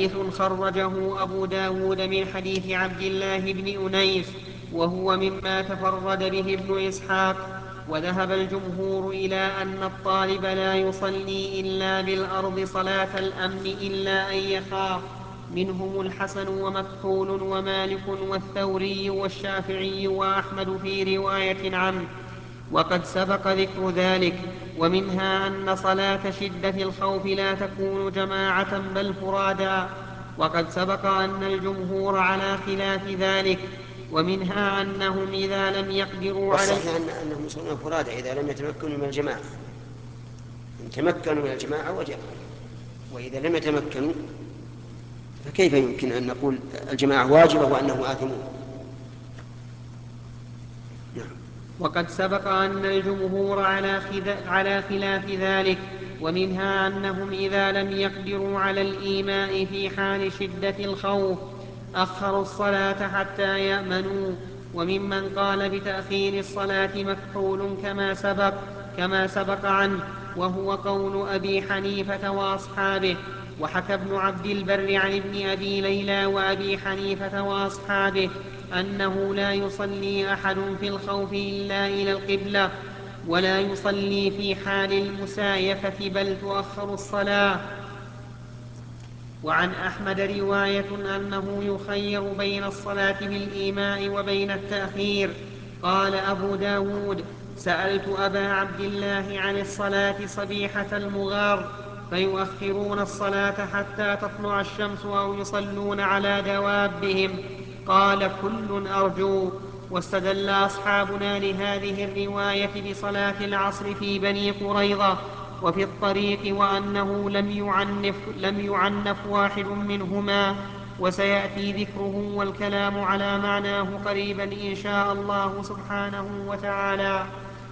حديث خرجه أبو داود من حديث عبد الله بن أنيس، وهو مما تفرد به ابن إسحاق. وذهب الجمهور إلى أن الطالب لا يصلي إلا بالأرض صلاة الأمن إلا أن يخاف، منهم الحسن ومكحول ومالك والثوري والشافعي وأحمد في رواية عنه، وقد سبق ذكر ذلك. ومنها أن صلاة شدة الخوف لا تكون جماعة بل فرادا، وقد سبق أن الجمهور على خلاف ذلك. ومنها أنهم إذا لم يقدروا على والصحيح أنهم يصلون فرادى إذا لم يتمكنوا من الجماعة. إن تمكنوا من الجماعة وجب، وإذا لم يتمكنوا فكيف يمكن أن نقول الجماعة واجبة وأنهم آثمون؟ نعم. وقد سبق أن الجمهور على خلاف ذلك. ومنها أنهم إذا لم يقدروا على الإيماء في حال شدة الخوف أخروا الصلاة حتى يأمنوا. وممن قال بتأخير الصلاة مكحول كما سبق عنه، وهو قول أبي حنيفة وأصحابه. وحكى ابن عبد البر عن ابن أبي ليلى وأبي حنيفة وأصحابه أنه لا يصلي أحد في الخوف إلا إلى القبلة، ولا يصلي في حال المسايفة بل تؤخر الصلاة. وعن أحمد رواية أنه يخير بين الصلاة بالإيماء وبين التأخير. قال أبو داود: سألت أبا عبد الله عن الصلاة صبيحة المغار، فيؤخرون الصلاة حتى تطلع الشمس أو يصلون على دوابهم. قال: كل أرجو. واستدل أصحابنا لهذه الرواية بصلاة العصر في بني قريظة وفي الطريق، وأنه لم يعنف واحد منهما، وسيأتي ذكره والكلام على معناه قريبا إن شاء الله سبحانه وتعالى.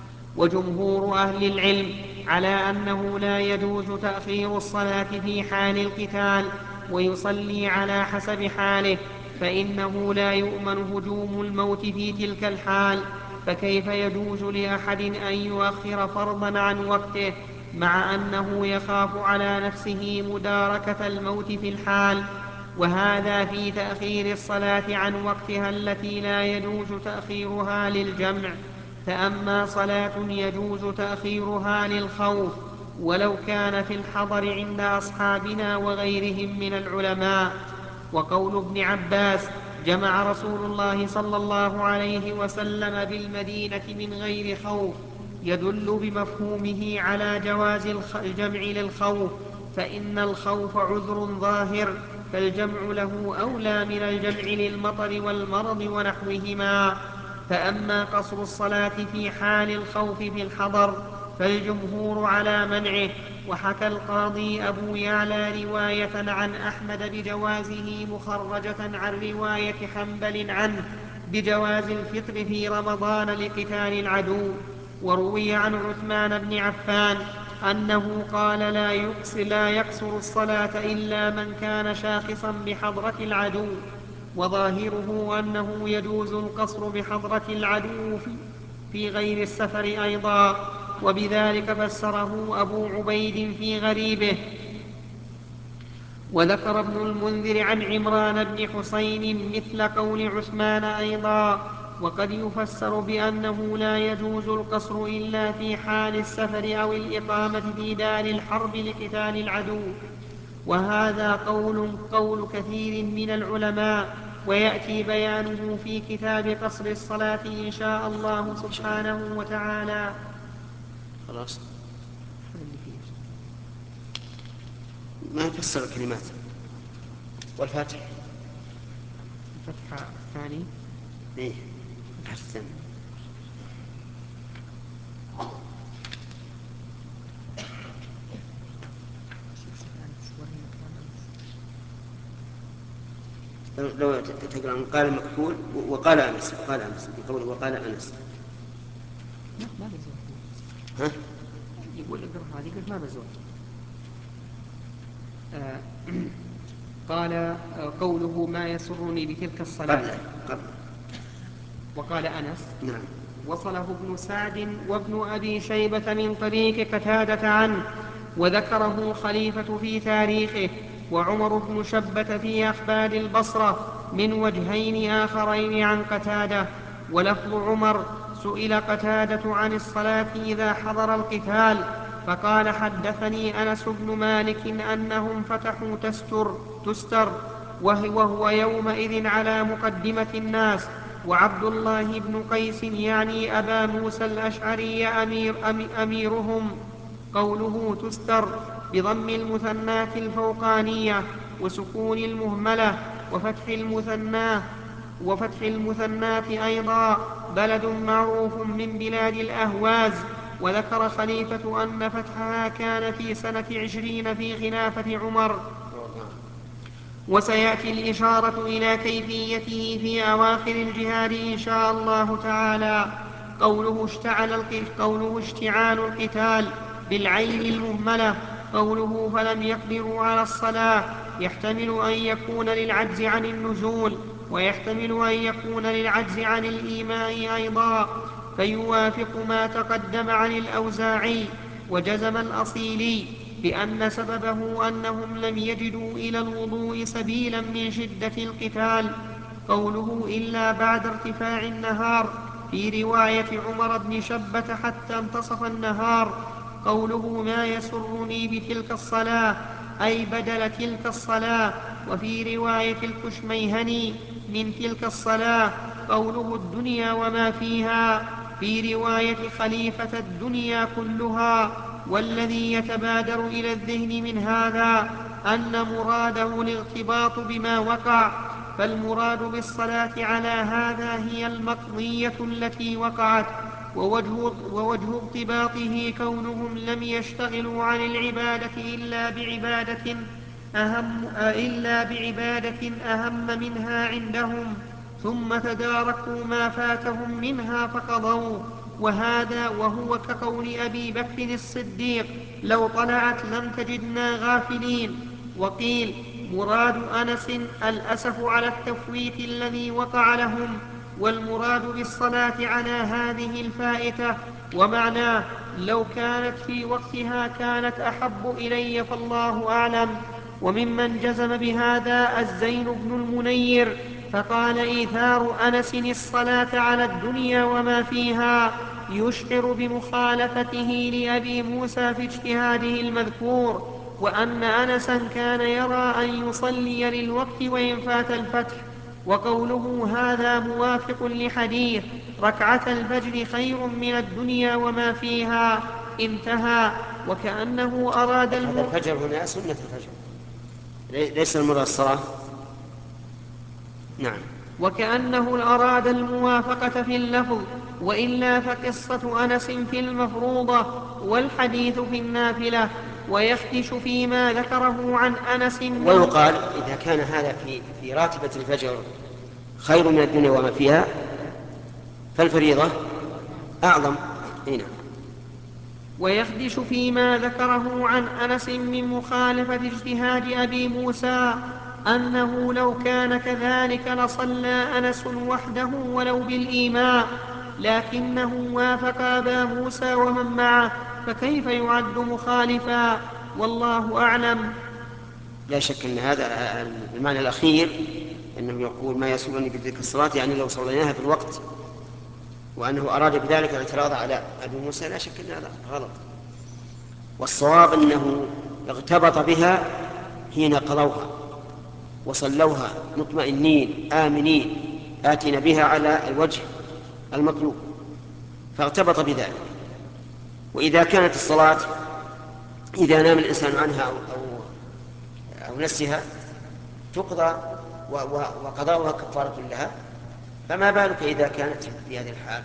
وجمهور أهل العلم على أنه لا يجوز تأخير الصلاة في حال القتال، ويصلي على حسب حاله، فإنه لا يؤمن هجوم الموت في تلك الحال، فكيف يجوز لأحد أن يؤخر فرضا عن وقته مع أنه يخاف على نفسه مداركة الموت في الحال؟ وهذا في تأخير الصلاة عن وقتها التي لا يجوز تأخيرها للجمع. فأما صلاة يجوز تأخيرها للخوف ولو كان في الحضر عند أصحابنا وغيرهم من العلماء. وقول ابن عباس: جمع رسول الله صلى الله عليه وسلم بالمدينة من غير خوف، يدل بمفهومه على جواز الجمع للخوف، فإن الخوف عذر ظاهر، فالجمع له أولى من الجمع للمطر والمرض ونحوهما. فأما قصر الصلاة في حال الخوف في الحضر فالجمهور على منعه. وحكى القاضي أبو يعلى رواية عن أحمد بجوازه مخرجة عن رواية حنبل عنه بجواز الفطر في رمضان لقتال العدو. وروي عن عثمان بن عفان أنه قال: لا يقصر الصلاة إلا من كان شاخصا بحضرة العدو. وظاهره أنه يجوز القصر بحضرة العدو في غير السفر أيضا، وبذلك فسره أبو عبيد في غريبه. وذكر ابن المنذر عن عمران بن حسين مثل قول عثمان أيضا. وقد يفسر بأنه لا يجوز القصر إلا في حال السفر أو الإقامة في دار الحرب لقتال العدو، وهذا قول كثير من العلماء، ويأتي بيانه في كتاب قصر الصلاة إن شاء الله سبحانه وتعالى. خلاص ما يفسر الكلمات. والفتح الفتحة الثاني ايه الفتح الثاني لو تقرأ قال مكحول وقال أنس بقوله وقال أنس. ما بزول. ها يقول اقرأ هذه قلت ما بزول. قال قوله: ما يسرني بتلك الصلاة. قبل. وقال أنس: نعم. وصله ابن سعد وابن أبي شيبة من طريق قتادة عنه، وذكره الخليفة في تاريخه. وعمر بن شبة في أخبار البصرة من وجهين آخرين عن قتادة. ولفظ عمر: سئل قتادة عن الصلاة إذا حضر القتال فقال: حدثني أنس بن مالك أنهم فتحوا تستر وهو يومئذ على مقدمة الناس، وعبد الله بن قيس يعني أبا موسى الأشعري أميرهم. قوله تستر بضم المثناة الفوقانية وسكون المهملة وفتح المثناة أيضا، بلد معروف من بلاد الأهواز. وذكر خليفة أن فتحها كان في سنة 20 في خلافة عمر. وسيأتي الإشارة إلى كيفيته في أواخر الجهاد إن شاء الله تعالى. قوله اشتعال القتال بالعين المهملة. قوله فلم يقدروا على الصلاة يحتمل أن يكون للعجز عن النزول، ويحتمل أن يكون للعجز عن الإيماء أيضا، فيوافق ما تقدم عن الأوزاعي. وجزم الأصيلي بأن سببه أنهم لم يجدوا إلى الوضوء سبيلا من شدة القتال. قوله إلا بعد ارتفاع النهار في رواية عمر بن شبة حتى انتصف النهار. قوله ما يسرني بتلك الصلاة أي بدل تلك الصلاة. وفي رواية الكشميهني من تلك الصلاة قوله الدنيا وما فيها، في رواية خليفة الدنيا كلها. والذي يتبادر إلى الذهن من هذا أن مراده الارتباط بما وقع، فالمراد بالصلاة على هذا هي المقضية التي وقعت. ووجه ارتباطه كونهم لم يشتغلوا عن العبادة إلا بعبادة أهم منها عندهم، ثم تداركوا ما فاتهم منها فقضوا. وهو كقول أبي بكر الصديق: لو طلعت لم تجدنا غافلين. وقيل مراد أنس الأسف على التفويت الذي وقع لهم، والمراد بالصلاة على هذه الفائتة. ومعناه لو كانت في وقتها كانت أحب إلي فالله أعلم. وممن جزم بهذا الزين بن المنير فقال إيثار أنس الصلاة على الدنيا وما فيها يشعر بمخالفته لأبي موسى في اجتهاده المذكور، وأن أنسا كان يرى أن يصلي للوقت وإن فات الفتح. وقوله هذا موافق لحديث ركعة الفجر خير من الدنيا وما فيها، انتهى. وكأنه أراد هذا الفجر هنا سنة الفجر ليس المراد الصلاة. نعم. وكأنه أراد الموافقة في اللفظ، وإلا فقصة أنس في المفروضة والحديث في النافلة. ويخدش فيما ذكره عن أنس ويقال إذا كان هذا في راتبة الفجر خير من الدنيا وما فيها فالفريضة أعظم. هنا. ويخدش فيما ذكره عن أنس من مخالفة اجتهاد أبي موسى أنه لو كان كذلك لصلى أنس وحده ولو بالإيماء، لكنه وافق أبا موسى ومن معه، فكيف يعد مخالفا؟ والله أعلم. لا شك أن هذا المعنى الأخير أنه يقول ما يسرني بتلك الصلاة، يعني لو صليناها في الوقت، وأنه أراد بذلك الاعتراض على أبي موسى، لا شك أن هذا غلط. والصواب أنه اغتبط بها حين قضوها وصلوها مطمئنين آمنين آتين بها على الوجه المطلوب، فاغتبط بذلك. وإذا كانت الصلاة إذا نام الإنسان عنها أو نسيها تقضى وقضاؤها كفارة لها، فما بالك إذا كانت في هذه الحال؟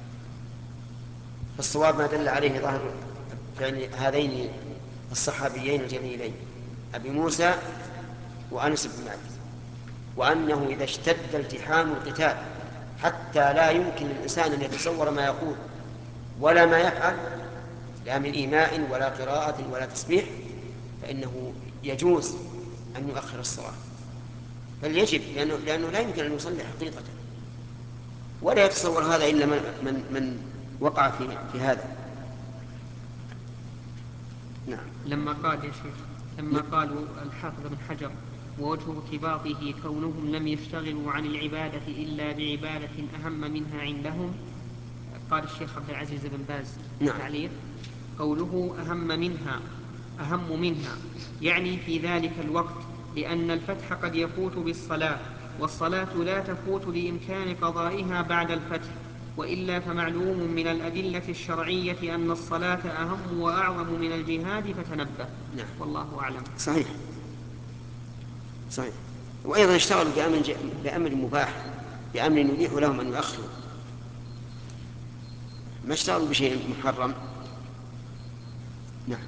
فالصواب ما دل عليه ظاهر فعل هذين الصحابيين الجليلين أبي موسى وأنس بن مالك، وأنه إذا اشتد التحام القتال حتى لا يمكن للإنسان أن يتصور ما يقول ولا ما يفعل، لا من إيماء ولا قراءة ولا تسبيح، فإنه يجوز أن يؤخر الصلاة، بل يجب، لأنه لا يمكن أن يصلي حقيقة، ولا يتصور هذا إلا من وقع في هذا. نعم. لما قال يا شيخ لما قالوا الحافظ بن حجر ووجه ارتباطه كونهم لم يشتغلوا عن العبادة إلا بعبادة أهم منها عندهم. قال الشيخ عبد العزيز بن باز تعليق: قوله أهم منها يعني في ذلك الوقت، لأن الفتح قد يفوت بالصلاة، والصلاة لا تفوت لإمكان قضائها بعد الفتح، وإلا فمعلوم من الأدلة الشرعية أن الصلاة أهم وأعظم من الجهاد، فتنبه. نعم. والله أعلم. صحيح. وأيضا اشتغلوا بأمر مباح، بأمر يبيح لهم أن يؤخروا، ما اشتغلوا بشيء محرم. نعم.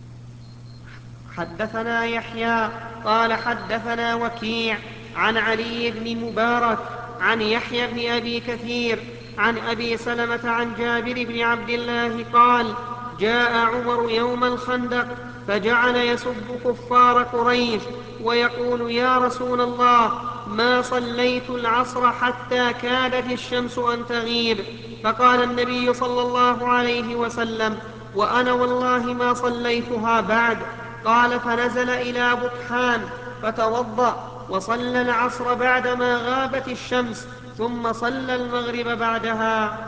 حدثنا يحيى قال حدثنا وكيع عن علي بن مبارك عن يحيى بن أبي كثير عن أبي سلمة عن جابر بن عبد الله قال: جاء عمر يوم الخندق فجعل يسب كفار قريش ويقول: يا رسول الله، ما صليت العصر حتى كادت الشمس أن تغيب. فقال النبي صلى الله عليه وسلم: وأنا والله ما صليتها بعد. قال: فنزل إلى بطحان فتوضأ وصلى العصر بعدما غابت الشمس، ثم صلى المغرب بعدها.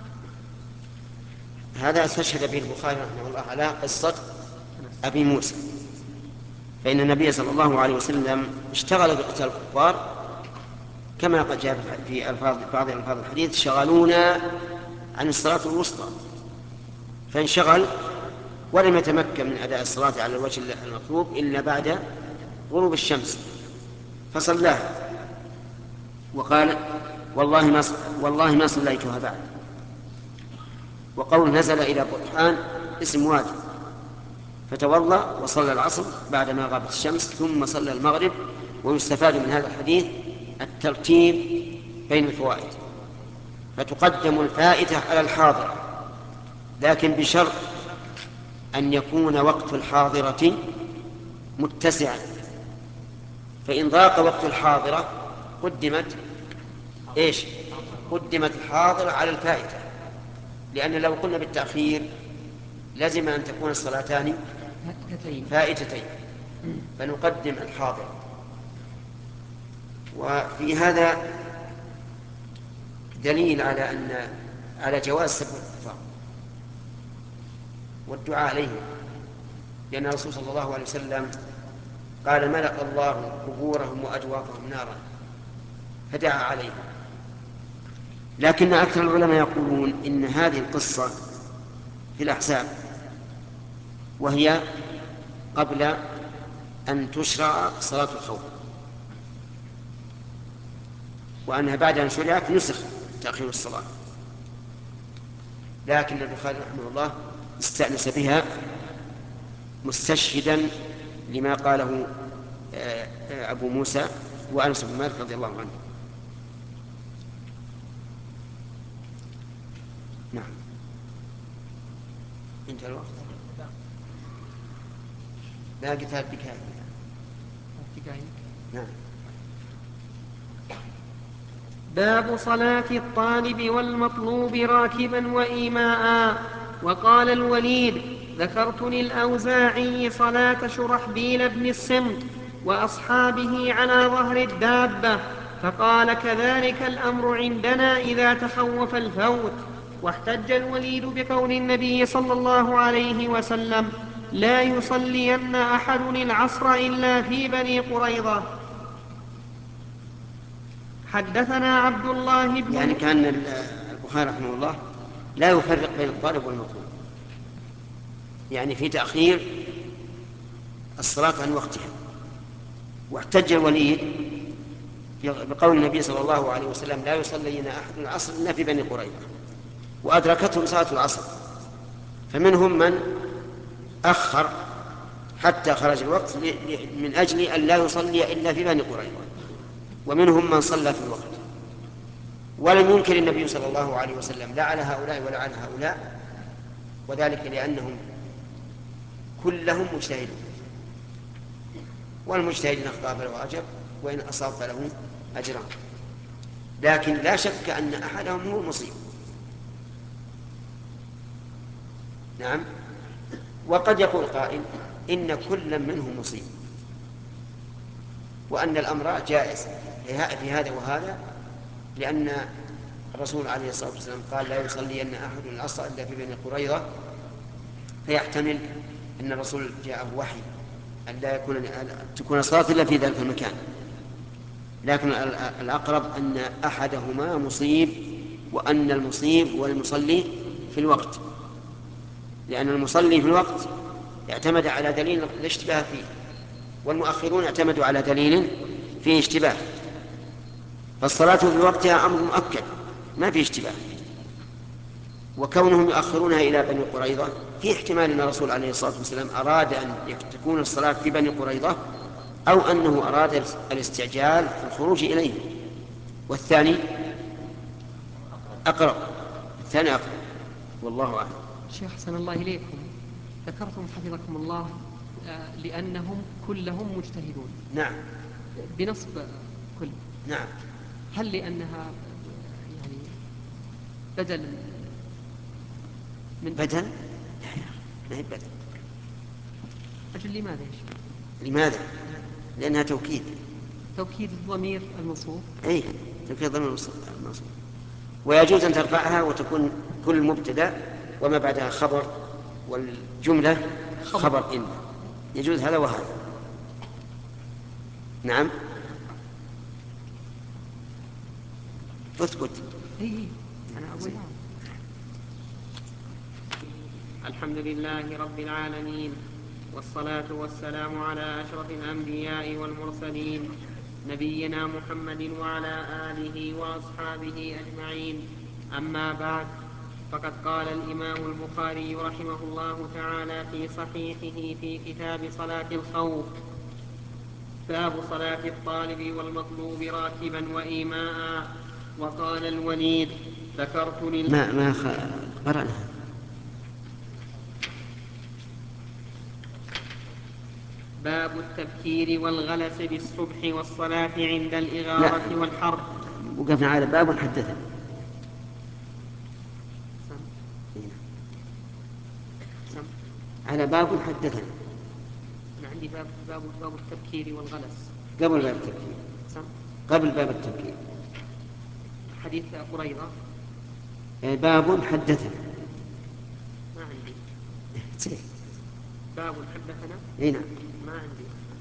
هذا استشهد به البخاري رحمه الله على قصة أبي موسى، فإن النبي صلى الله عليه وسلم اشتغل بقتال الكفار، كما قد جاء في بعض ألفاظ الحديث: شغلونا عن الصلاة الوسطى، فانشغل ولم يتمكن من أداء الصلاة على الوجه المطلوب إلا بعد غروب الشمس، فصلاها وقال: والله ما صليتها بعد. وقول نزل إلى بطحان اسم وادي، فتوضأ وصلى العصر بعدما غابت الشمس، ثم صلى المغرب. ويستفاد من هذا الحديث الترتيب بين الفوائد، فتقدم الفائتة على الحاضرة، لكن بشرط أن يكون وقت الحاضرة متسعا، فإن ضاق وقت الحاضرة قدمت الحاضرة على الفائتة، لأن لو قلنا بالتأخير لازم أن تكون الصلاتان فائتتين، فنقدم الحاضرة. وفي هذا دليل على جواز سب الكفار والدعاء عليهم، لأن الرسول صلى الله عليه وسلم قال: ملأ الله قبورهم وأجوافهم نارا، فدعا عليهم. لكن أكثر العلماء يقولون إن هذه القصة في الأحزاب، وهي قبل أن تشرع صلاة الخوف، وأنها بعد أن شرعت نسخ تأخير الصلاة، لكن البخاري رحمه الله استأنس بها مستشهدا لما قاله أبو موسى وأنس بن مالك رضي الله عنه. نعم. انتهى الوقت. باقي 3 دقائق. نعم. باب صلاة الطالب والمطلوب راكبا وإيماء. وقال الوليد: ذكرتني الأوزاعي صلاة شرحبيل بن السمط وأصحابه على ظهر الدابة، فقال: كذلك الأمر عندنا إذا تخوف الفوت. واحتج الوليد بقول النبي صلى الله عليه وسلم: لا يصلين أحد العصر إلا في بني قريظة. حدثنا عبد الله بن يعني كان البخاري رحمه الله لا يفرق بين الطالب والمطلوب، يعني في تأخير الصلاة عن وقتها. واحتج الوليد بقول النبي صلى الله عليه وسلم: لا يصلين أحد العصر إلا في بني قريظة، وأدركتهم صلاة العصر، فمنهم من أخر حتى خرج الوقت من أجل أن لا يصلي إلا في بني قريظة، ومنهم من صلى في الوقت. ولم ينكر النبي صلى الله عليه وسلم لا على هؤلاء ولا على هؤلاء، وذلك لأنهم كلهم مجتهدون، والمجتهد إن أخطأ فله أجر وإن أصاب فله أجران، لكن لا شك أن أحدهم هو المصيب. نعم. وقد يقول قائل: إن كل منهم مصيب، وأن الأمر جائز في هذا وهذا، لأن الرسول عليه الصلاة والسلام قال لا يصلين أحد العصر إلا في بني قريظة، فيحتمل أن الرسول جاءه وحي أن لا تكون الصلاة إلا في ذلك المكان. لكن الأقرب أن أحدهما مصيب، وأن المصيب هو المصلي في الوقت، لأن المصلي في الوقت اعتمد على دليل الاشتباه فيه، والمؤخرون اعتمدوا على دليل فيه اشتباه، فالصلاة في وقتها أمر مؤكد ما فيه اشتباه. وكونهم يؤخرونها إلى بني قريظة في احتمال أن الرسول عليه الصلاة والسلام أراد أن تكون الصلاة في بني قريظة، أو أنه أراد الاستعجال في الخروج إليه. والثاني أقرب، الثاني أقرب، والله أعلم. شيخ حسن الله إليكم، ذكرتم حفظكم الله لأنهم كلهم مجتهدون. نعم. بنصب كل. نعم. هل لأنها يعني بدل من بدل؟ ما هي بدل. أجل لماذا يا شيخ؟ لماذا؟ لأنها توكيد. توكيد الضمير المنصوب. أي توكيد الضمير المنصوب. ويجوز أن ترفعها وتكون كل مبتدأ وما بعدها خبر، والجملة خبر إن، يجوز هذا وهذا. نعم. اسكت. أنا أقول الحمد لله رب العالمين، والصلاة والسلام على أشرف الأنبياء والمرسلين، نبينا محمد وعلى آله وأصحابه أجمعين. أما بعد، فقد قال الإمام البخاري رحمه الله تعالى في صحيحه في كتاب صلاة الخوف: باب صلاة الطالب والمطلوب راكبا وإيماء. وقال الوليد: ذكرت ما قرأنا. باب التبكير والغلس بالصبح والصلاة عند الإغارة والحرب. وقفنا على باب حدثنا. على باب حدثنا. أنا عندي باب التبكير والغلس. قبل باب التبكير. قبل باب التبكير. حديث قريظة. باب حدثنا. ما عندي. باب حدثنا. اي نعم. ما عندي.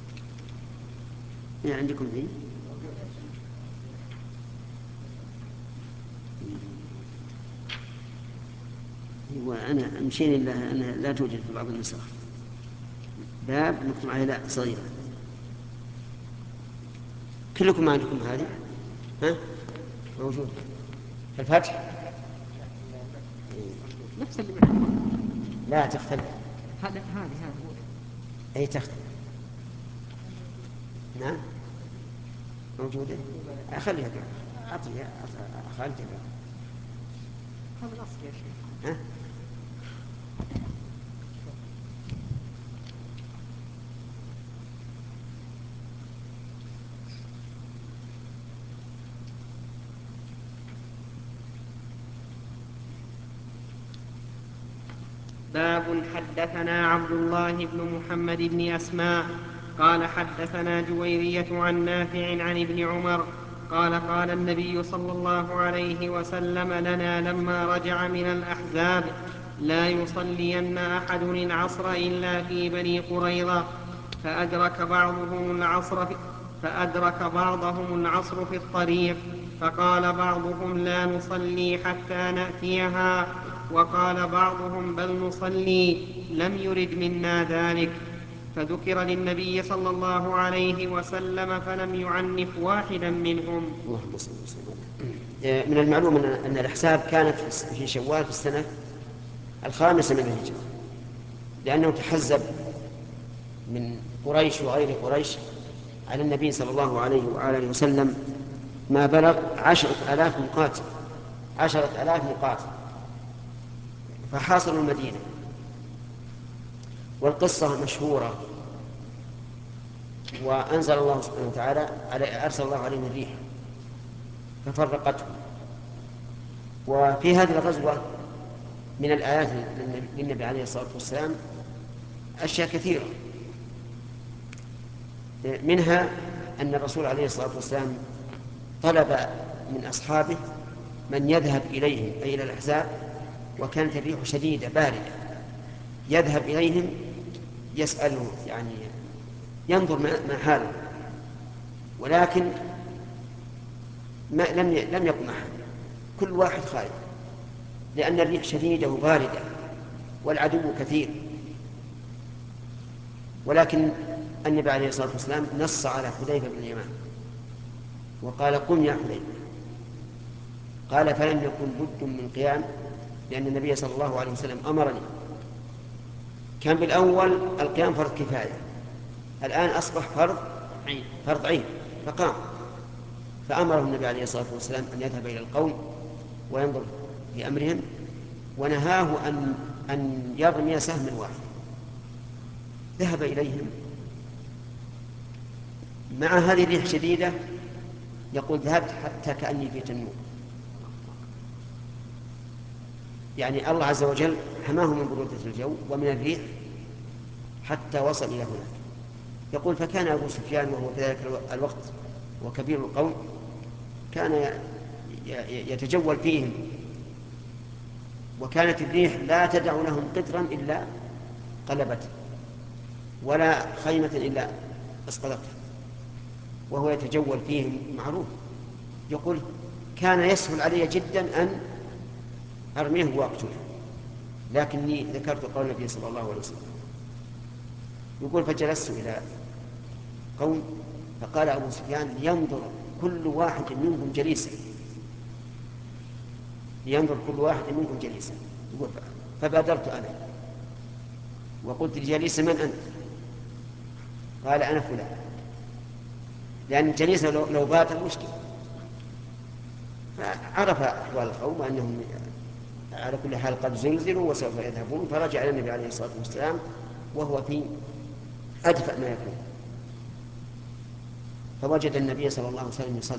ايه عندكم ذي؟ وأنا مشيني أنها لا توجد في بعض النسخ. باب مكتوب عليه لا صغيرة. كلكم ما عندكم هذه؟ ها؟ موجود في الفتح؟ نفس اللي معنا. لا تختلف. هذه أي تختلف. نعم موجودة. أخليها كذا. أعطيها خالد. هذا الأصل يا شيخ. ها؟ باب حدثنا عبد الله بن محمد بن أسماء قال حدثنا جويرية عن نافع عن ابن عمر قال قال النبي صلى الله عليه وسلم لنا لما رجع من الأحزاب: لا يصلين أحد العصر إلا في بني قريظة. فأدرك بعضهم العصر في الطريق، فقال بعضهم: لا نصلي حتى نأتيها. وقال بعضهم: بل نصلي، لم يرد منا ذلك. فذكر للنبي صلى الله عليه وسلم فلم يعنف واحدا منهم. اللهم صل وسلم. من المعلوم أن الأحزاب كانت في شوال في السنة 5 من الهجرة، لأنه تحزب من قريش وغير قريش على النبي صلى الله عليه وآله وسلم ما بلغ 10,000 مقاتل. 10,000 مقاتل فحاصروا المدينة. والقصة مشهورة، وأنزل الله سبحانه وتعالى أرسل الله عليهم الريح ففرقتهم. وفي هذه الغزوة من الآيات للنبي عليه الصلاة والسلام أشياء كثيرة، منها أن الرسول عليه الصلاة والسلام طلب من أصحابه من يذهب إليهم أي إلى الأحزاب وكانت الريح شديدة باردة، يذهب إليهم يسألهم يعني ينظر ما حاله، ولكن لم يقم أحد، كل واحد خائف لأن الريح شديدة وباردة والعدو كثير. ولكن النبي عليه الصلاة والسلام نص على حذيفة بن اليمان وقال قم يا حذيفة، قال فلم يكن بد من قيام لأن النبي صلى الله عليه وسلم أمرني. كان بالأول القيام فرض كفاية، الآن أصبح فرض عين فقام، فأمره النبي عليه الصلاة والسلام أن يذهب إلى القوم وينظر في أمرهم، ونهاه أن يرمي سهم واحد. ذهب إليهم مع هذه الريح شديدة، يقول ذهبت حتى كأني في تنور، يعني الله عز وجل حماه من برودة الجو ومن الريح حتى وصل إلى هناك. يقول فكان أبو سفيان وهو في ذلك الوقت وكبير القوم كان يتجول فيهم، وكانت الريح لا تدع لهم قطرا إلا قلبته ولا خيمة إلا أسقطته، وهو يتجول فيهم معروف. يقول كان يسهل علي جدا أن أرميه وأقتله، لكني ذكرت قول النبي صلى الله عليه وسلم. يقول فجلست إلى قوم فقال أبو سفيان لينظر كل واحد منكم جليسا، لينظر كل واحد منكم جليسا. فبادرت أنا وقلت لجليس من أنت؟ قال أنا فلان، لأن الجليس لو بادر مشكلة. فعرف أحوال القوم أنهم على كل حال قد زلزلوا وسوف يذهبون، فرجع إلى النبي عليه الصلاة والسلام وهو في أدفأ ما يكون، فوجد النبي صلى الله عليه وسلم يصلي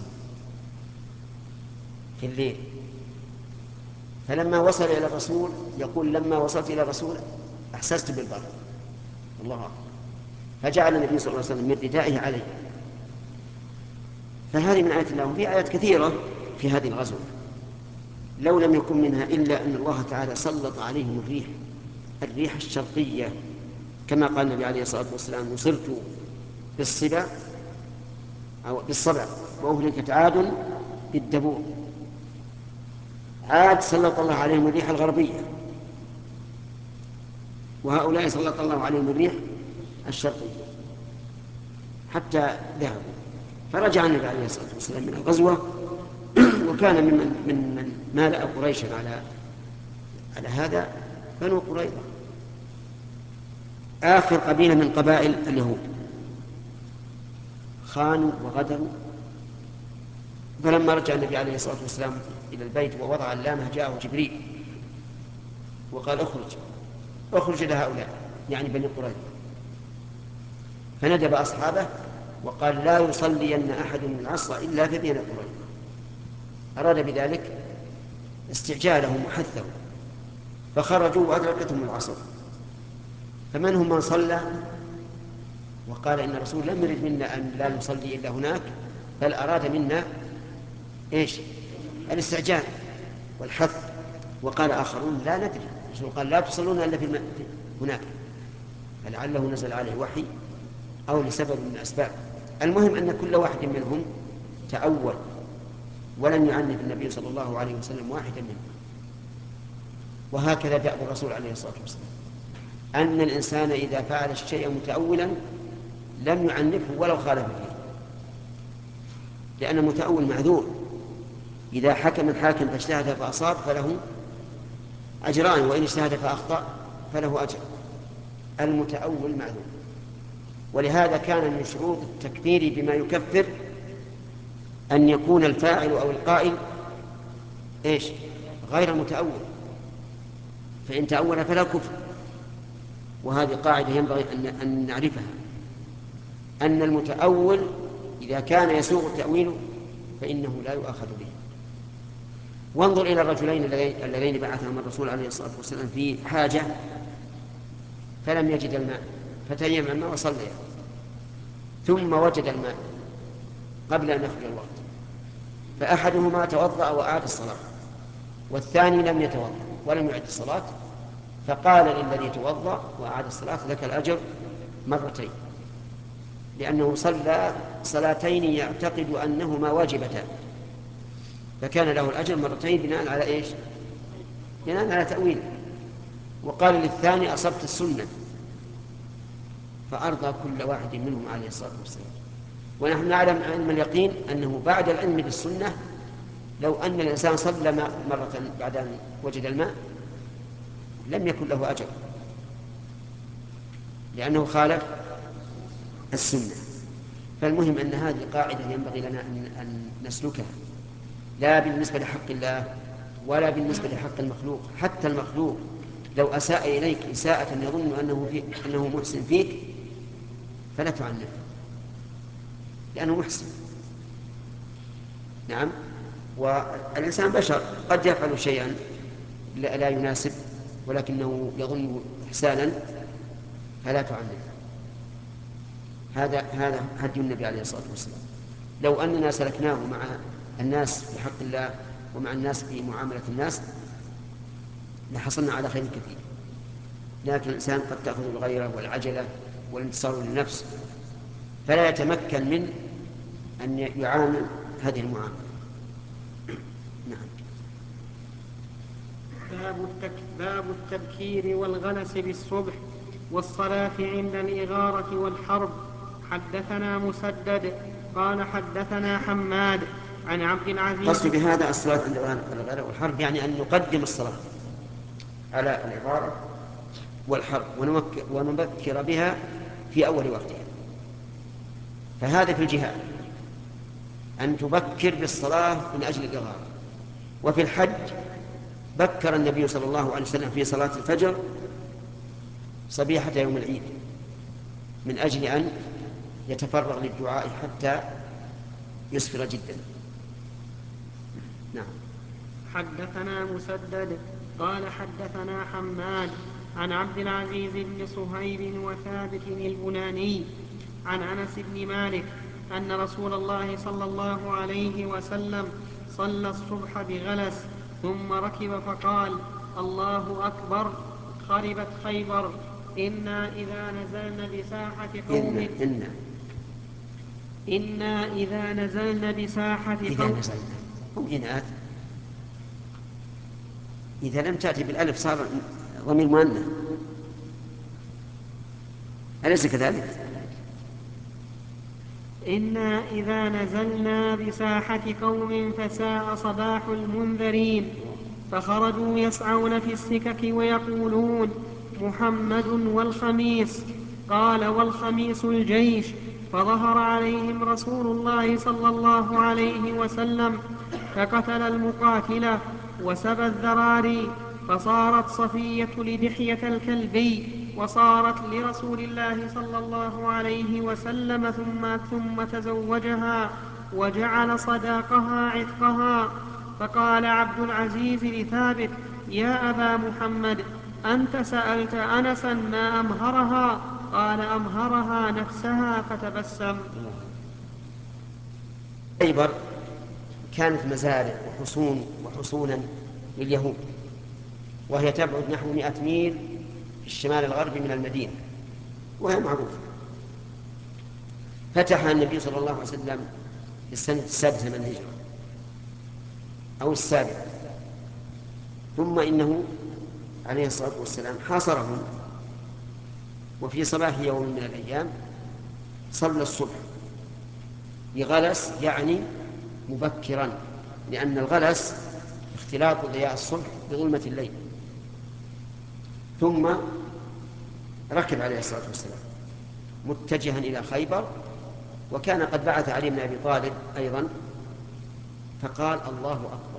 في الليل. فلما وصل إلى الرسول يقول لما وصلت إلى الرسول أحسست بالبرد، الله أكبر، فجعل النبي صلى الله عليه وسلم من ردائه عليه. فهذه من آيات الله، وفي آيات كثيرة في هذه الغزوة لو لم يكن منها إلا أن الله تعالى سلط عليهم الريح الشرقية، كما قال النبي عليه الصلاة والسلام نصرت بالصبا أو بالصبع وأهلكت عاد بالدبور. عاد سلط الله عليهم الريح الغربية، وهؤلاء سلط الله عليهم الريح الشرقية حتى ذهبوا. فرجع النبي عليه الصلاة والسلام من الغزوة وكان من مالأ قريشا على هذا بنو قريظة، آخر قبيلة من قبائل اليهود، خانوا وغدروا. فلما رجع النبي عليه الصلاة والسلام إلى البيت ووضع اللامة جاءه جبريل وقال اخرج إلى هؤلاء يعني بني قريظة، فندب أصحابه وقال لا يصلين أحد من العصر إلا في بني قريظة. أراد بذلك استعجالهم وحثهم، فخرجوا وأدركتهم العصر. فمنهم من صلى وقال إن الرسول لم يرد منا أن لا نصلي إلا هناك، بل أراد منا الاستعجال والحث. وقال آخرون لا ندري، الرسول قال لا تصلون إلا في هناك، فلعله نزل عليه وحي أو لسبب من الأسباب. المهم أن كل واحد منهم تأول ولم يعنف النبي صلى الله عليه وسلم واحدا منهم. وهكذا دأب الرسول عليه الصلاة والسلام، أن الإنسان إذا فعل الشيء متأولا لم يعنفه ولو خالف فيه، لأن المتأول معذور. إذا حكم الحاكم فاجتهد فأصاب فله أجران، وإن اجتهد فأخطأ فله أجر. المتأول معذور. ولهذا كان من شروط التكفير بما يكفر أن يكون الفاعل أو القائل غير متأول، فإن تأول فلا كفر. وهذه قاعدة ينبغي أن نعرفها، أن المتأول إذا كان يسوغ تأويله فإنه لا يؤاخذ به. وانظر إلى الرجلين اللذين بعثهم الرسول عليه الصلاة والسلام في حاجة فلم يجد الماء فتيمم الماء وصليا، ثم وجد الماء قبل أن يخرج الوقت، فأحدهما توضأ وأعاد الصلاة، والثاني لم يتوضأ ولم يعد الصلاة، فقال للذي توضأ وأعاد الصلاة: لك الأجر مرتين، لأنه صلى صلاتين يعتقد أنهما واجبتان، فكان له الأجر مرتين بناء على إيش؟ بناء على تأويل. وقال للثاني: أصبت السنة، فأرضى كل واحد منهم عليه الصلاة والسلام. ونحن نعلم علم اليقين أنه بعد العلم بالسنة لو أن الإنسان صلى مرة بعد أن وجد الماء لم يكن له أجر، لأنه خالف السنة. فالمهم أن هذه قاعدة ينبغي لنا أن نسلكها، لا بالنسبة لحق الله ولا بالنسبة لحق المخلوق. حتى المخلوق لو أساء إليك إساءة يظن أنه محسن فيك فلا تعنفه، لأنه محسن. نعم. والإنسان بشر، قد يفعل شيئا لا يناسب ولكنه يظن إحسانا، فلا تعنفه. هذا هدي النبي عليه الصلاة والسلام. لو أننا سلكناه مع الناس في حق الله ومع الناس في معاملة الناس لحصلنا على خير كثير. لكن الإنسان قد تأخذ الغيرة والعجلة والانتصار للنفس، فلا يتمكن من أن يعامل هذه المعاملة. نعم. باب التبكير والغلس بالصبح والصلاة عند الإغارة والحرب. حدثنا مسدد قال حدثنا حماد عن عبد العزيز. قصد بهذا الصلاة عند الإغارة والحرب يعني أن نقدم الصلاة على الإغارة والحرب ونبكر بها في أول وقتها. فهذا في الجهاد أن تبكر بالصلاة من أجل الإغارة. وفي الحج بكر النبي صلى الله عليه وسلم في صلاة الفجر صبيحة يوم العيد من أجل أن يتفرغ للدعاء حتى يسفر جدا. نعم. حدثنا مسدد قال حدثنا حماد عن عبد العزيز بن صهيب وثابت البناني عن أنس بن مالك أن رسول الله صلى الله عليه وسلم صلى الصبح بغلس ثم ركب فقال: الله أكبر، خربت خيبر، إنا إذا نزلنا بساحة قوم إنا إذا نزلنا بساحة قوم. هم إناث، إذا لم تأتي بالألف صار ضمير مؤنث، أليس كذلك؟ إنا إذا نزلنا بساحة قوم فساء صباح المنذرين، فخرجوا يسعون في السكك ويقولون: محمد والخميس. قال: والخميس الجيش. فظهر عليهم رسول الله صلى الله عليه وسلم فقتل المقاتلة وسبى الذراري، فصارت صفية لدحية الكلبي وصارت لرسول الله صلى الله عليه وسلم ثم تزوجها وجعل صداقها عتقها. فقال عبد العزيز لثابت: يا أبا محمد، أنت سألت أنسا ما أمهرها؟ قال: أمهرها نفسها. فتبسم. خيبر كانت مزارع وحصونا لليهود، وهي تبعد نحو 100 ميل في الشمال الغربي من المدينة، وهي معروفة. فتحها النبي صلى الله عليه وسلم في السنة 6 من الهجرة أو 7، ثم إنه عليه الصلاة والسلام حاصرهم، وفي صباح يوم من الأيام صلى الصبح بغلس، يعني مبكرا، لأن الغلس اختلاط ضياء الصبح بظلمة الليل. ثم ركب عليه الصلاة والسلام متجها إلى خيبر، وكان قد بعث علي بن أبي طالب أيضا، فقال: الله أكبر.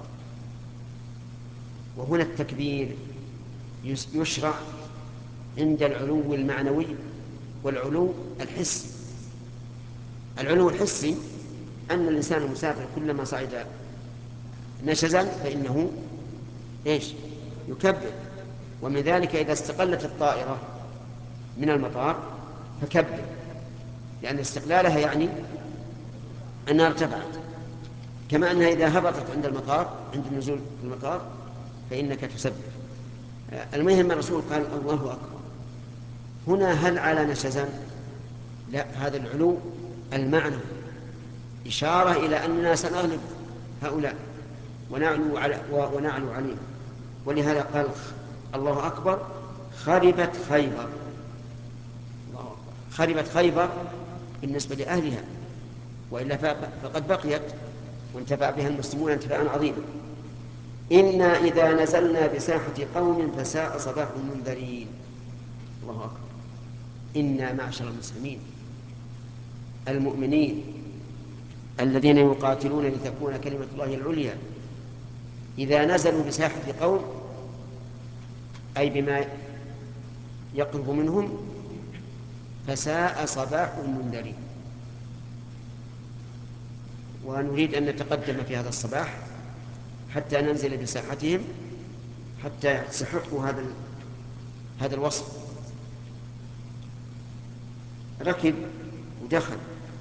وهنا التكبير يشرع عند العلو المعنوي والعلو الحسي. العلو الحسي أن الإنسان المسافر كلما صعد نشزا فإنه يكبر، ومن ذلك إذا استقلت الطائرة من المطار فكبر، لأن استقلالها يعني أنها ارتفعت، كما أنها إذا هبطت عند المطار، عند النزول في المطار، فإنك تسبح. المهم الرسول قال الله أكبر. هنا هل على نشزان؟ لا، هذا العلو المعنى إشارة إلى أننا سنغلب هؤلاء ونعلو عليهم. ولهذا قال الله أكبر خربت خيبر. الله أكبر. خربت خيبر بالنسبة لأهلها، وإلا فقد بقيت وانتفع بها المسلمون انتفاعا عظيما. إنا إذا نزلنا بساحة قوم فساء صباح المنذرين. الله أكبر. إنا معشر المسلمين المؤمنين الذين يقاتلون لتكون كلمة الله العليا، إذا نزلوا بساحة قوم أي بما يقرب منهم فساء صباح المنذرين. ونريد أن نتقدم في هذا الصباح حتى ننزل بساحتهم، حتى يستحقوا هذا الوصف. ركب ودخل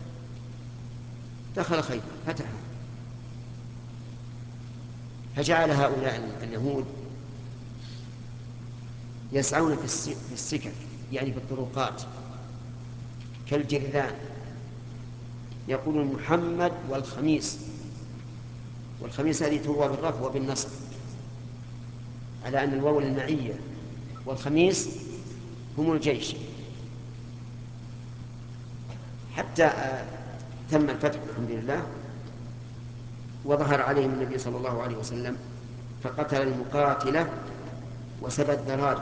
خيبر، فتحه، فجعل هؤلاء اليهود يسعون في السكك، يعني في الطرقات كالجرذان، يقولون محمد والخميس. والخميس هذه تروى بالرفع وبالنصب على أن الواو المعية، والخميس هم الجيش. حتى تم الفتح الحمد لله، وظهر عليهم النبي صلى الله عليه وسلم، فقتل المقاتلة وسبى الذراري،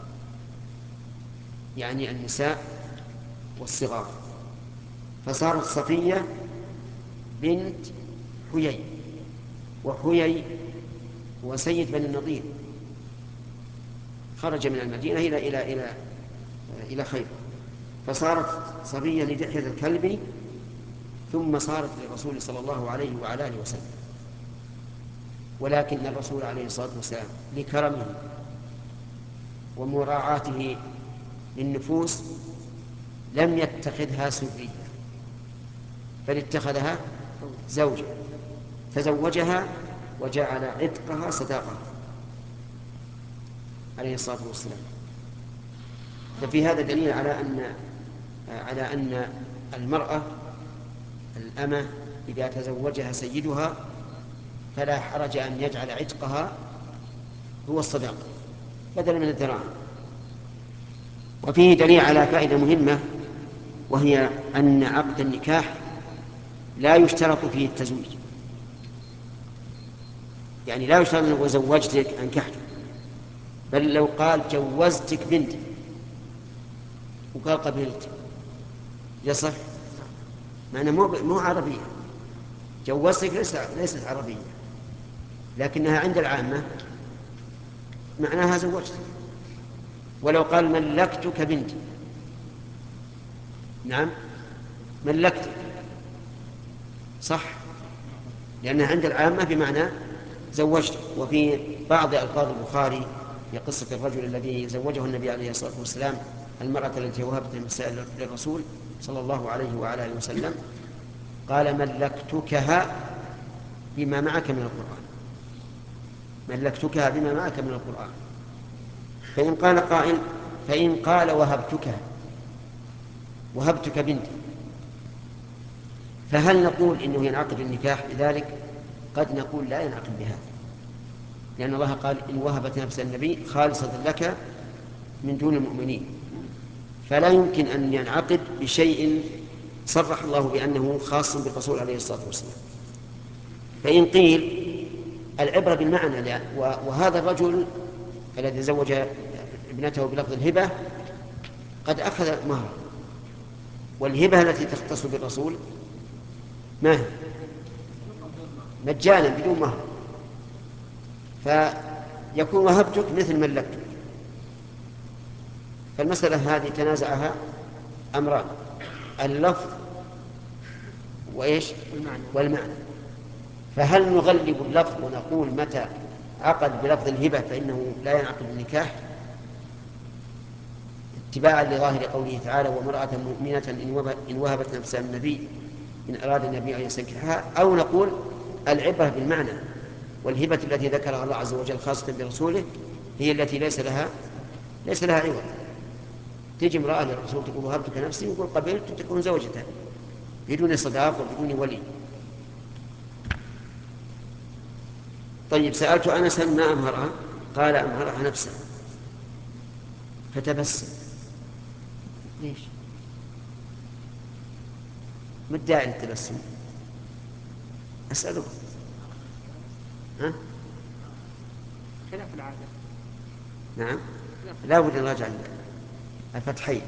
يعني النساء والصغار. فصارت صفية بنت حيي، وحيي وسيد بني النضير، خرج من المدينة إلى خيبر، فصارت صفية لدحية الكلب، ثم صارت للرسول صلى الله عليه وعلى آله وسلم. ولكن الرسول عليه الصلاة والسلام لكرمه ومراعاته للنفوس لم يتخذها سرية، بل اتخذها زوجة، تزوجها وجعل عتقها صداقة عليه الصلاة والسلام. ففي هذا دليل على أن المرأة الأمة إذا تزوجها سيدها فلا حرج أن يجعل عتقها هو الصداقة بدلا من الدراهم. وفيه دليل على فائدة مهمة، وهي أن عقد النكاح لا يشترط فيه التزويج، يعني لا يشترط وزوجتك أنكحتك، بل لو قال جوزتك بنتي وقال قبلت يصح، معنى مو عربية. جوزتك ليست عربية، لكنها عند العامة معناها زوجتك. ولو قال ملكتك بنتي، نعم ملكتك صح، لأنها عند العامة بمعنى زوجتك. وفي بعض ألفاظ البخاري في قصة الرجل الذي زوجه النبي عليه الصلاة والسلام المرأة التي وهبت المسائل للرسول صلى الله عليه وعلى آله وسلم، قال ملكتكها بما معك من القرآن، ملكتكها بما معك من القرآن. فإن قال قائل، فإن قال وهبتك بنتي، فهل نقول إنه ينعقد النكاح بذلك؟ قد نقول لا ينعقد بهذا، لأن الله قال إن وهبت نفس النبي خالصة لك من دون المؤمنين، فلا يمكن أن ينعقد بشيء صرح الله بأنه خاص بالرسول عليه الصلاة والسلام. فإن قيل العبرة بالمعنى، وهذا الرجل الذي زوج ابنته بلفظ الهبة قد أخذ مهر، والهبة التي تختص بالرسول ما هي؟ مجانا بدون مهر، فيكون وهبتك مثل ملكتك. فالمسألة هذه تنازعها أمران، اللفظ وإيش؟ والمعنى. فهل نغلب اللفظ ونقول متى عقد بلفظ الهبة فإنه لا ينعقد النكاح، اتباعا لظاهر قوله تعالى وامرأة مؤمنة إن وهبت نفسها النبي إن أراد النبي أن يستنكحها، أو نقول العبرة بالمعنى، والهبة التي ذكرها الله عز وجل خاصة برسوله هي التي ليس لها عوض. تجي امرأة للرسول تقول وهبتك نفسي، يقول قبلت، تكون زوجته بدون صداق وبدون ولي. طيب سألت أنسا ما أمهرها؟ قال أمهرها نفسها. فتبسم. ليش؟ ما الداعي للتبسم؟ أسألك. ها؟ خلاف العادة. نعم، لا بد أن نراجع الفتحين.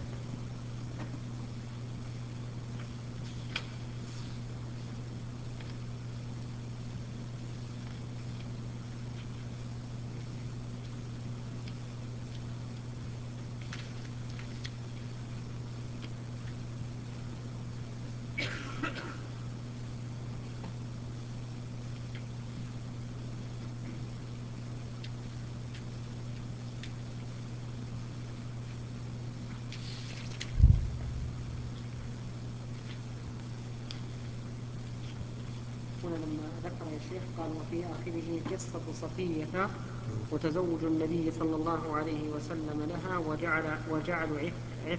هنا لما ذكر يا شيخ قال وفي آخره قصة صفية وتزوج النبي صلى الله عليه وسلم لها وجعل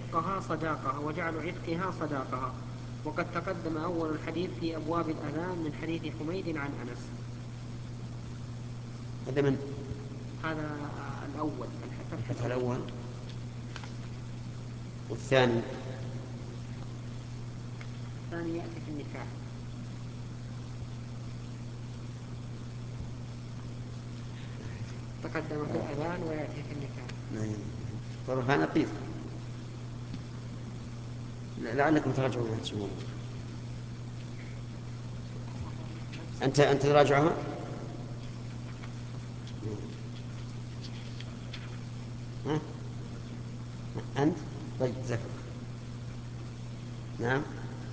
عتقها صداقها. وقد تقدم أول الحديث في أبواب الأذان من حديث حميد عن أنس. هذا من هذا الأول الفتح الأول. والثاني يأتي في النكاح. تقدم في الأذان ويأتي في النكاح. طرفها نقيض. لعلكم تراجعون تشوفون. أنت تراجعها؟ ها؟ أنت؟ طيب ذكر. نعم.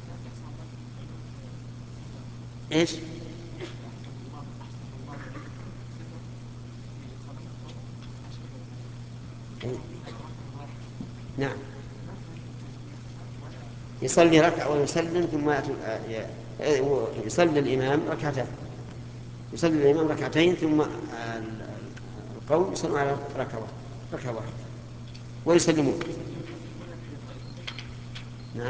إيش؟ نعم، يصلي ركعة ويسلم ثم يصلي الإمام ركعتين ثم القوم يصلون على ركعة واحدة ويسلمون. نعم،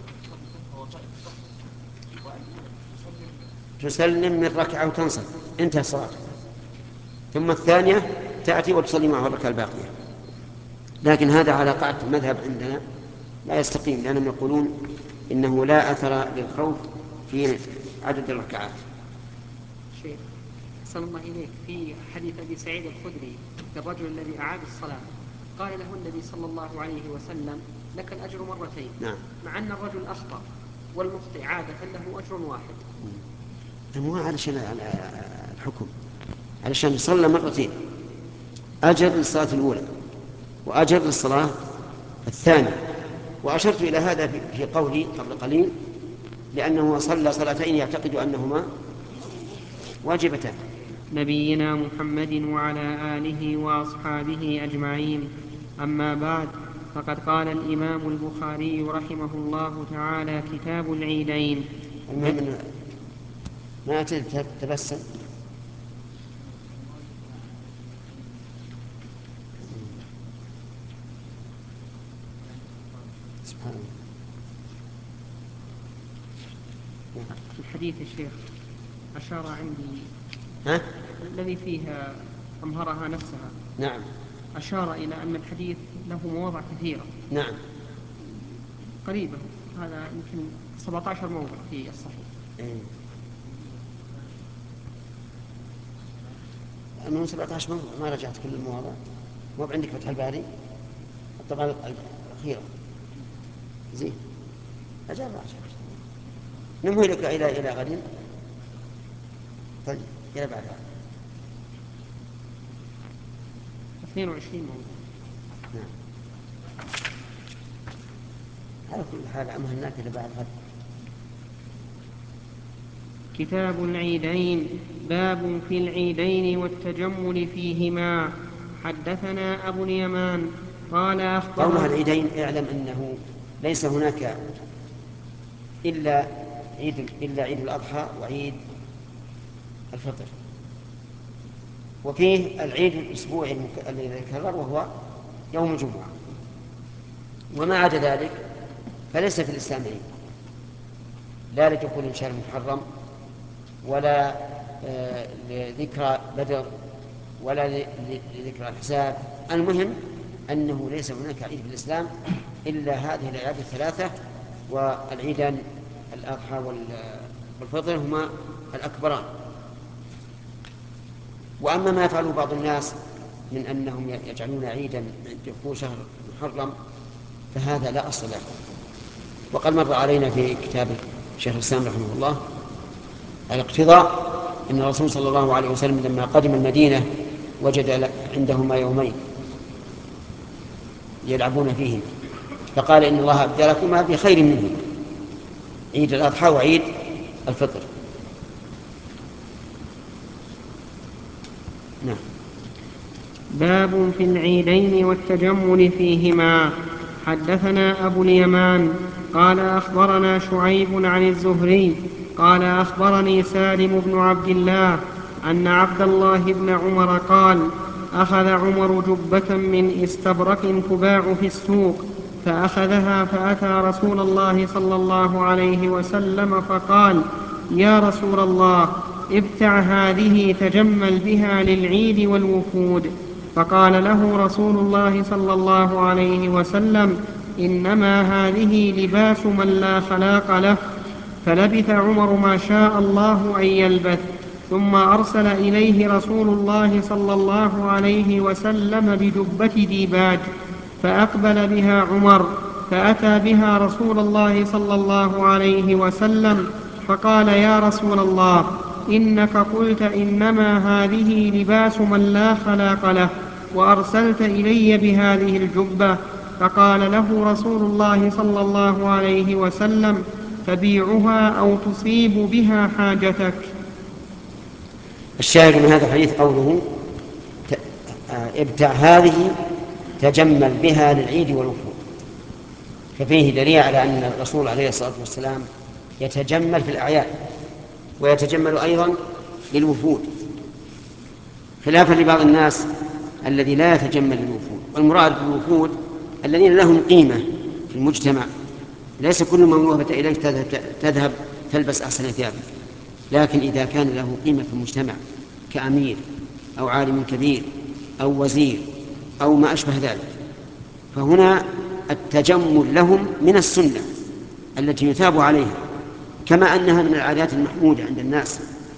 تسلم من ركعة وتنصت، انتهى الصلاة، ثم الثانية تأتي وتصلي معه الركعة الباقية. لكن هذا على قاعدة المذهب عندنا لا يستقيم، لأنهم يقولون إنه لا أثر للخوف في عدد الركعات. شيخ أحسن الله إليك، في حديث أبي سعيد الخدري للرجل الذي أعاد الصلاة قال له النبي صلى الله عليه وسلم لك الأجر مرتين. نعم. مع أن الرجل أخطأ والمخطئ عادة له أجر واحد. مو علشان الحكم، علشان صلى مرتين، أجر للصلاة الأولى وأجر للصلاة الثانية. وأشرت إلى هذا في قولي قبل قليل، لأنه صلى صلاتين يعتقد أنهما واجبتان. نبينا محمد وعلى آله وأصحابه أجمعين. أما بعد، فقد قال الإمام البخاري رحمه الله تعالى كتاب العيدين. المهم ما تبسم. سبحان الله. الحديث الشيخ أشار عندي ها؟ الذي فيها أمهرها نفسها. نعم. أشار إلى أن الحديث له مواضع كثيرة. نعم. قريبة، هذا يمكن 17 موضع في الصحيح. من 17 موضع، ما رجعت كل المواضع. مو عندك فتح الباري الطبعة الأخيرة زين. أجل نمهي لك إلى غد. طيب إلى بعدها 22 موضوع. نعم. على كل حال أمهلناك إلى بعد غد. كتاب العيدين. باب في العيدين والتجمل فيهما. حدثنا أبو اليمان قال قولها العيدين اعلم أنه ليس هناك إلا عيد الأضحى وعيد الفطر، وفيه العيد الأسبوعي الذي يتكرر وهو يوم الجمعة، وما عدا ذلك فليس في الإسلام عيد، لا لدخول شهر محرم ولا لذكرى بدر ولا لذكرى الحساب. المهم أنه ليس هناك عيد في الإسلام إلا هذه الأعياد الثلاثة، والعيدان الأضحى والفطر هما الأكبران. وأما ما يفعله بعض الناس من أنهم يجعلون عيدا عند دخول شهر محرم فهذا لا أصل له. وقد مر علينا في كتاب شيخ الإسلام رحمه الله الاقتضاء أن الرسول صلى الله عليه وسلم لما قدم المدينة وجد عندهما يومين يلعبون فيهم، فقال إن الله أبدلكما بخير منه، عيد الأضحى وعيد الفطر. نعم. باب في العيدين والتجمل فيهما. حدثنا أبو اليمان قال أخبرنا شعيب عن الزهري قال أخبرني سالم بن عبد الله أن عبد الله بن عمر قال أخذ عمر جبة من استبرق تباع في السوق فأخذها فأتى رسول الله صلى الله عليه وسلم فقال يا رسول الله ابتع هذه تجمل بها للعيد والوفود. فقال له رسول الله صلى الله عليه وسلم إنما هذه لباس من لا خلاق له. فلبث عمر ما شاء الله أن يلبث، ثم أرسل إليه رسول الله صلى الله عليه وسلم بجبة ديباج، فأقبل بها عمر فأتى بها رسول الله صلى الله عليه وسلم فقال يا رسول الله إنك قلت إنما هذه لباس من لا خلاق له وأرسلت إلي بهذه الجبة. فقال له رسول الله صلى الله عليه وسلم فبيعها أو تصيب بها حاجتك. الشاهد من هذا الحديث قوله ابتع هذه تجمل بها للعيد والوفود، ففيه دليل على أن الرسول عليه الصلاة والسلام يتجمل في الأعياد ويتجمل أيضا للوفود، خلافا لبعض الناس الذي لا يتجمل للوفود. والمراد بالوفود الذين لهم قيمة في المجتمع، ليس كل من وهبت إليك تذهب تلبس أحسن ثيابك، لكن إذا كان له قيمة في المجتمع كأمير أو عالم كبير أو وزير أو ما أشبه ذلك، فهنا التجمل لهم من السنة التي يثاب عليها، كما أنها من العادات المحمودة عند الناس.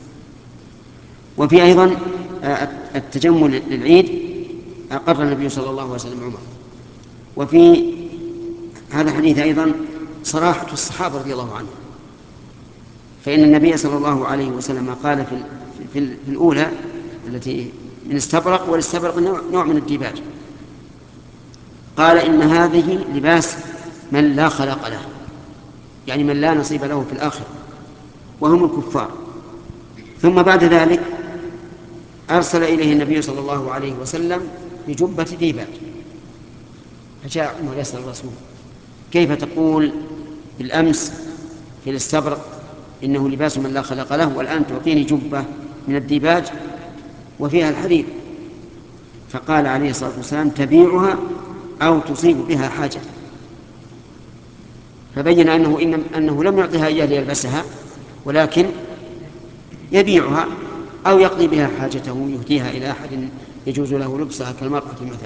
وفي أيضا التجمل للعيد أقر النبي صلى الله عليه وسلم عمر. وفي هذا الحديث أيضا صراحة الصحابة رضي الله عنهم، فإن النبي صلى الله عليه وسلم قال في الأولى التي من استبرق، والاستبرق نوع من الديباج، قال إن هذه لباس من لا خلق له، يعني من لا نصيب له في الآخرة وهم الكفار. ثم بعد ذلك أرسل إليه النبي صلى الله عليه وسلم بجبة ديباج، فجاء عمر يسأل الرسول كيف تقول بالأمس في الاستبرق إنه لباس من لا خلق له، والآن تعطيني جبة من الديباج وفيها الحرير؟ فقال عليه الصلاة والسلام تبيعها أو تصيب بها حاجة. فبين أنه لم يعطيها إياه ليلبسها، ولكن يبيعها أو يقضي بها حاجته، يهديها إلى أحد يجوز له لبسها كالمرأة مثلا.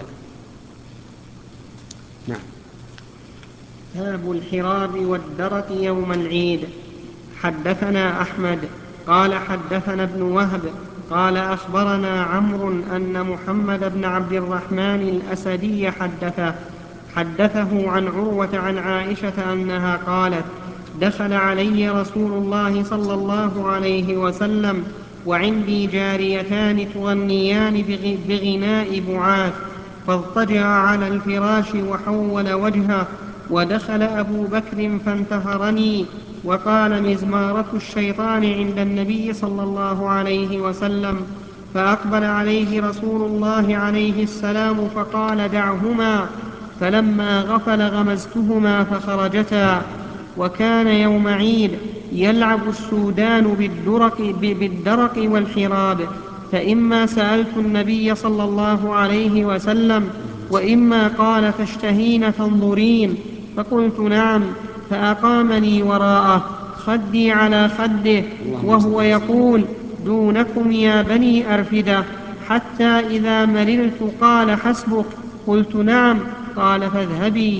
نعم. باب الحراب والدرة يوم العيد. حدثنا أحمد قال حدثنا ابن وهب قال أخبرنا عمرو أن محمد بن عبد الرحمن الأسدي حدثه عن عروة عن عائشة أنها قالت دخل علي رسول الله صلى الله عليه وسلم وعندي جاريتان تغنيان بغناء بعاث، فاضطجع على الفراش وحول وجهه، ودخل أبو بكر فانتهرني وقال مزمارة الشيطان عند النبي صلى الله عليه وسلم. فأقبل عليه رسول الله عليه السلام فقال دعهما، فلما غفل غمزتهما فخرجتا. وكان يوم عيد يلعب السودان بالدرق والحراب، فإما سألت النبي صلى الله عليه وسلم وإما قال تشتهين تنظرين، فقلت نعم، فأقامني وراءه خدي على خده وهو يقول دونكم يا بني أرفدة، حتى إذا مللت قال حسبك، قلت نعم، قال فاذهبي.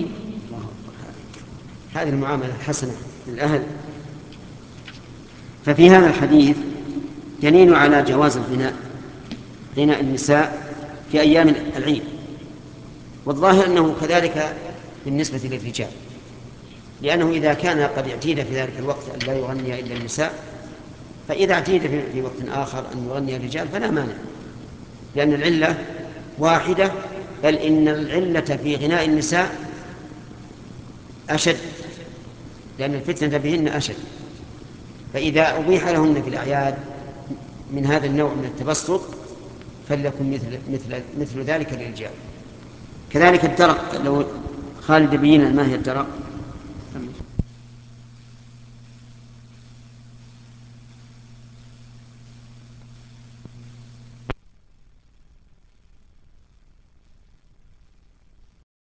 هذه المعاملة الحسنة للأهل. ففي هذا الحديث دليل على جواز غناء النساء في أيام العيد، والظاهر أنه كذلك بالنسبة للرجال، لأنه إذا كان قد اعتيد في ذلك الوقت أن لا يغني إلا النساء، فإذا اعتيد في وقت آخر أن يغني الرجال فلا مانع، لأن العلة واحدة، بل إن العلة في غناء النساء أشد، لأن الفتنة بهن أشد. فإذا أبيح لهن في الأعياد من هذا النوع من التبسط فليكن مثل ذلك للرجال. كذلك الدرق، لو خالد بينا ما هي الدرق؟